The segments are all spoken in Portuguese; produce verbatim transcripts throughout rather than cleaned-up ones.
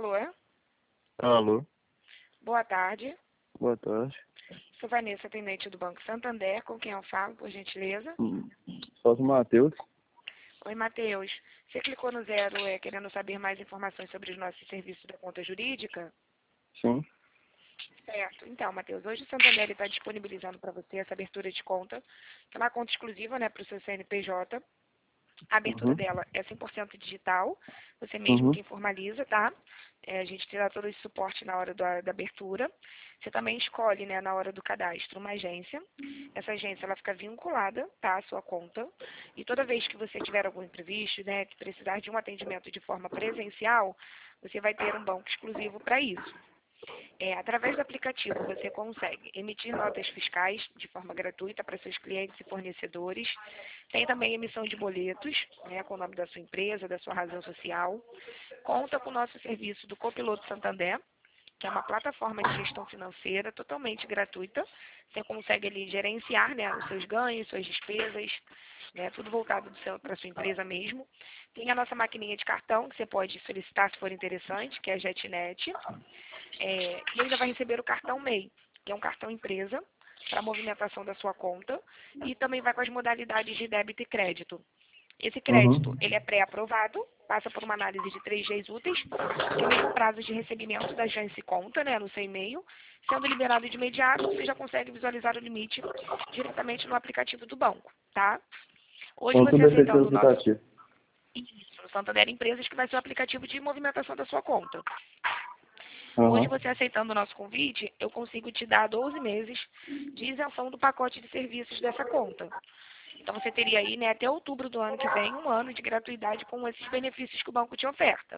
Alô? Alô, Boa tarde. boa tarde. Sou Vanessa, atendente do Banco Santander. Com quem eu falo, por gentileza? Hum, Sou o Matheus. Oi, Matheus. Você clicou no zero é, querendo saber mais informações sobre os nossos serviços da conta jurídica? Sim. Certo. Então, Matheus, hoje o Santander está disponibilizando para você essa abertura de conta, que é uma conta exclusiva, né, para o seu C N P J. A abertura Uhum. dela é cem por cento digital, você mesmo Uhum. quem formaliza, tá? É, a gente terá todo esse suporte na hora da, da abertura. Você também escolhe, né, na hora do cadastro, uma agência. Essa agência, ela fica vinculada, tá, à sua conta. E toda vez que você tiver algum imprevisto, né, que precisar de um atendimento de forma presencial, você vai ter um banco exclusivo para isso. É, através do aplicativo, você consegue emitir notas fiscais de forma gratuita para seus clientes e fornecedores. Tem também emissão de boletos, né, com o nome da sua empresa, da sua razão social. Conta com o nosso serviço do Copiloto Santander, que é uma plataforma de gestão financeira totalmente gratuita. Você consegue ali gerenciar, né, os seus ganhos, suas despesas, né, tudo voltado para a sua empresa mesmo. Tem a nossa maquininha de cartão, que você pode solicitar se for interessante, que é a JetNet. É, e ainda vai receber o cartão M E I, que é um cartão empresa, para a movimentação da sua conta. E também vai com as modalidades de débito e crédito. Esse crédito, Uhum. ele é pré-aprovado, passa por uma análise de três dias úteis, que é o mesmo prazo de recebimento da agência e conta, né, no seu e-mail. Sendo liberado de imediato, você já consegue visualizar o limite diretamente no aplicativo do banco, tá? Hoje Então você tudo é feito pelo aceitando o nosso... aplicativo. Isso, no Santander Empresas, que vai ser o aplicativo de movimentação da sua conta. Hoje, Aham. você aceitando o nosso convite, eu consigo te dar doze meses de isenção do pacote de serviços dessa conta. Então, você teria aí, né, até outubro do ano que vem, um ano de gratuidade com esses benefícios que o banco te oferta.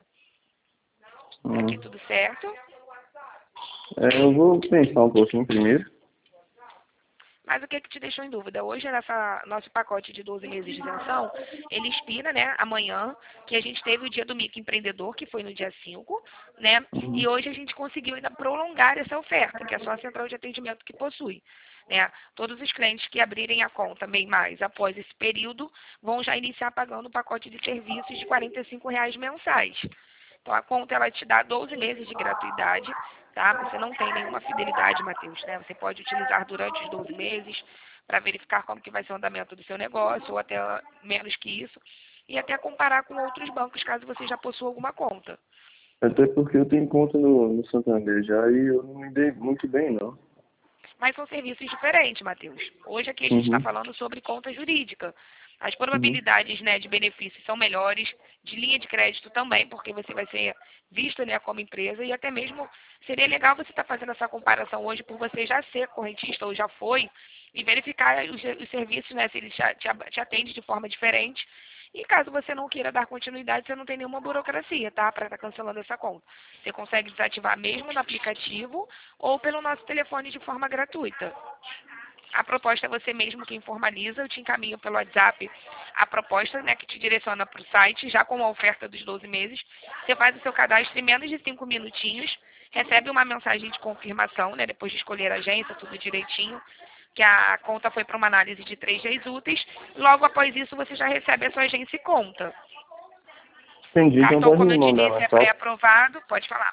Até aqui Uhum. tudo certo? É, eu vou pensar um pouquinho primeiro. Mas o que que te deixou em dúvida? Hoje, nessa nosso pacote de doze meses de isenção, ele expira, né, amanhã, que a gente teve o dia do microempreendedor, que foi no dia cinco, né? E Uhum. hoje a gente conseguiu ainda prolongar essa oferta, que é só a central de atendimento que possui. Né? Todos os clientes que abrirem a conta bem mais após esse período vão já iniciar pagando o pacote de serviços de quarenta e cinco reais mensais. Então, a conta ela te dá doze meses de gratuidade, tá? Você não tem nenhuma fidelidade, Matheus, né? Você pode utilizar durante os doze meses para verificar como que vai ser o andamento do seu negócio, ou até menos que isso, e até comparar com outros bancos, caso você já possua alguma conta. Até porque eu tenho conta no, no Santander já e eu não me dei muito bem, não. Mas são serviços diferentes, Matheus. Hoje aqui a gente está Uhum. falando sobre conta jurídica. As Uhum. probabilidades, né, de benefícios são melhores, de linha de crédito também, porque você vai ser visto, né, como empresa, e até mesmo seria legal você estar fazendo essa comparação hoje por você já ser correntista ou já foi, e verificar os, os serviços, né, se eles te, te atendem de forma diferente. E caso você não queira dar continuidade, você não tem nenhuma burocracia, tá? Para estar cancelando essa conta. Você consegue desativar mesmo no aplicativo ou pelo nosso telefone de forma gratuita. A proposta é você mesmo quem formaliza, eu te encaminho pelo WhatsApp a proposta, né, que te direciona para o site, já com a oferta dos doze meses. Você faz o seu cadastro em menos de cinco minutinhos, recebe uma mensagem de confirmação, né, depois de escolher a agência, tudo direitinho, que a conta foi para uma análise de três dias úteis. Logo após isso, você já recebe a sua agência e conta. Entendi, então Cartão, pode como me eu te mandar disse, mais é fácil. pré-aprovado. Pode falar.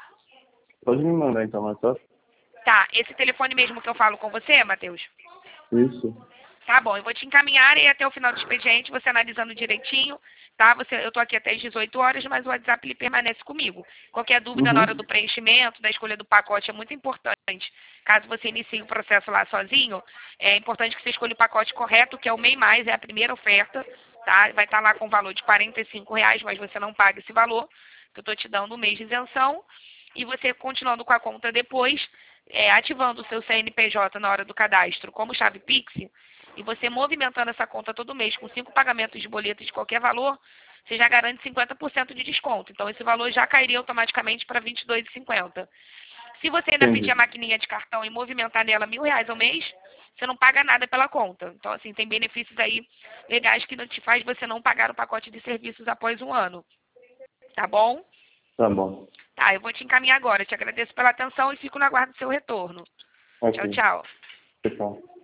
Pode me mandar então mais fácil. Tá, esse telefone mesmo que eu falo com você, Matheus? Isso. Tá bom, eu vou te encaminhar e até o final do expediente, você analisando direitinho, tá? Você, eu tô aqui até às dezoito horas, mas o WhatsApp ele permanece comigo. Qualquer dúvida na hora do Uhum. preenchimento, da escolha do pacote é muito importante. Caso você inicie o processo lá sozinho, é importante que você escolha o pacote correto, que é o M E I mais, é a primeira oferta, tá? Vai estar lá com o valor de quarenta e cinco reais, mas você não paga esse valor, que eu tô te dando um mês de isenção. E você continuando com a conta depois, é, ativando o seu C N P J na hora do cadastro como chave Pix, e você movimentando essa conta todo mês com cinco pagamentos de boleto de qualquer valor, você já garante cinquenta por cento de desconto. Então, esse valor já cairia automaticamente para vinte e dois reais e cinquenta centavos. Se você ainda pedir a Entendi. maquininha de cartão e movimentar nela mil reais ao mês, você não paga nada pela conta. Então, assim, tem benefícios aí legais que não te faz você não pagar o pacote de serviços após um ano. Tá bom? Tá bom. Tá, eu vou te encaminhar agora. Te agradeço pela atenção e fico no aguardo do seu retorno. Ok. Tchau, tchau. Tchau.